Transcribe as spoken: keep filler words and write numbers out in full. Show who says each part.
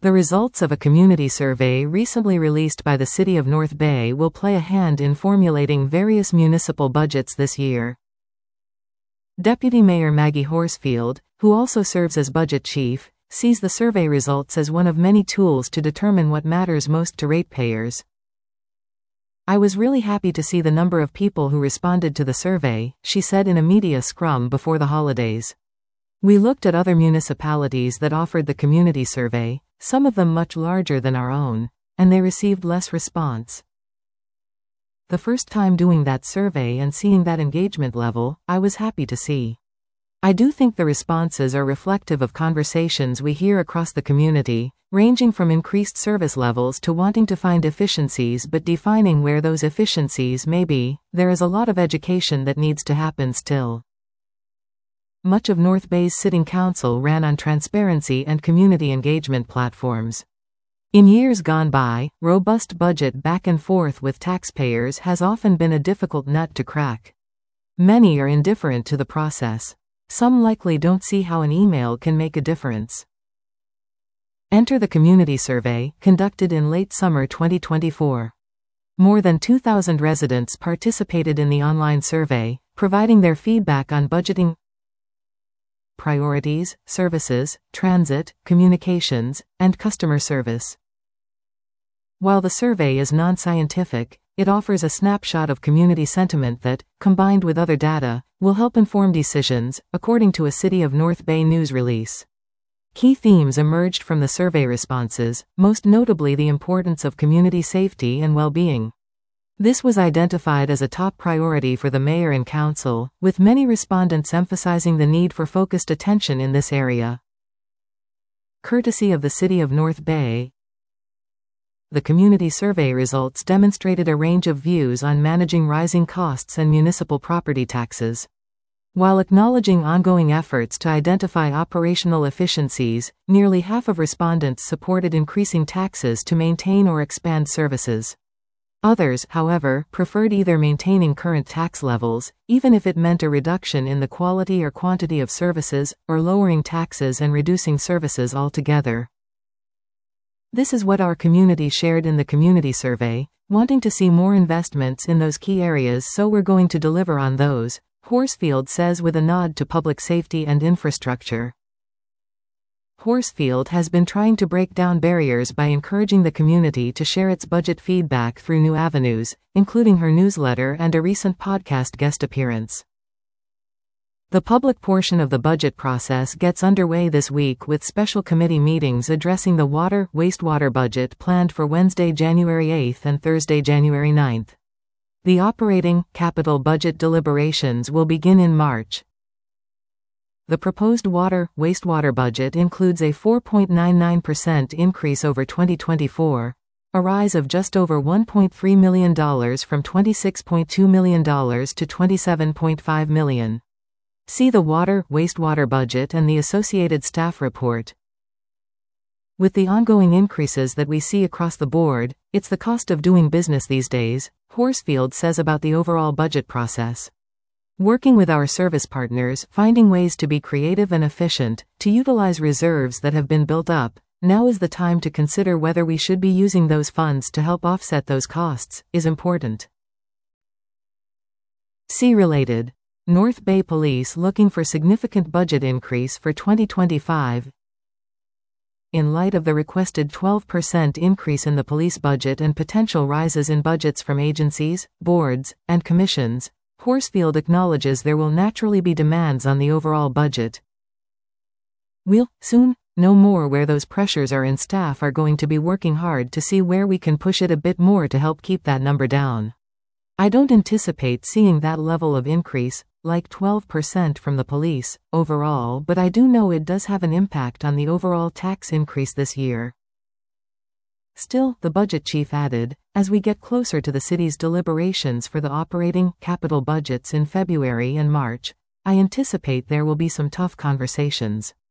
Speaker 1: The results of a community survey recently released by the City of North Bay will play a hand in formulating various municipal budgets this year. Deputy Mayor Maggie Horsfield, who also serves as budget chief, sees the survey results as one of many tools to determine what matters most to ratepayers. "I was really happy to see the number of people who responded to the survey," she said in a media scrum before the holidays. "We looked at other municipalities that offered the community survey, some of them much larger than our own, and they received less response. The first time doing that survey and seeing that engagement level, I was happy to see. I do think the responses are reflective of conversations we hear across the community, ranging from increased service levels to wanting to find efficiencies but defining where those efficiencies may be. There is a lot of education that needs to happen still." Much of North Bay's Sitting Council ran on transparency and community engagement platforms. In years gone by, robust budget back and forth with taxpayers has often been a difficult nut to crack. Many are indifferent to the process. Some likely don't see how an email can make a difference. Enter the community survey, conducted in late summer twenty twenty-four. More than two thousand residents participated in the online survey, providing their feedback on budgeting priorities, services, transit, communications, and customer service. While the survey is non-scientific, it offers a snapshot of community sentiment that, combined with other data, will help inform decisions, according to a City of North Bay news release. Key themes emerged from the survey responses, most notably the importance of community safety and well-being. This was identified as a top priority for the mayor and council, with many respondents emphasizing the need for focused attention in this area. Courtesy of the City of North Bay, the community survey results demonstrated a range of views on managing rising costs and municipal property taxes. While acknowledging ongoing efforts to identify operational efficiencies, nearly half of respondents supported increasing taxes to maintain or expand services. Others, however, preferred either maintaining current tax levels, even if it meant a reduction in the quality or quantity of services, or lowering taxes and reducing services altogether. This is what our community shared in the community survey, wanting to see more investments in those key areas, so we're going to deliver on those, Horsfield says with a nod to public safety and infrastructure. Horsfield has been trying to break down barriers by encouraging the community to share its budget feedback through new avenues, including her newsletter and a recent podcast guest appearance. The public portion of the budget process gets underway this week with special committee meetings addressing the water, wastewater budget planned for Wednesday, January eighth and Thursday, January ninth. The operating, capital budget deliberations will begin in March. The proposed water, wastewater budget includes a four point nine nine percent increase over twenty twenty-four, a rise of just over one point three million dollars from twenty-six point two million dollars to twenty-seven point five million dollars. See the water, wastewater budget and the associated staff report. With the ongoing increases that we see across the board, it's the cost of doing business these days, Horsfield says about the overall budget process. Working with our service partners, finding ways to be creative and efficient, to utilize reserves that have been built up, now is the time to consider whether we should be using those funds to help offset those costs, is important. See related. North Bay Police looking for significant budget increase for twenty twenty-five. In light of the requested twelve percent increase in the police budget and potential rises in budgets from agencies, boards, and commissions, Horsfield acknowledges there will naturally be demands on the overall budget. We'll, soon, know more where those pressures are, and staff are going to be working hard to see where we can push it a bit more to help keep that number down. I don't anticipate seeing that level of increase, like twelve percent from the police, overall, but I do know it does have an impact on the overall tax increase this year. Still, the budget chief added, as we get closer to the city's deliberations for the operating, capital budgets in February and March, I anticipate there will be some tough conversations.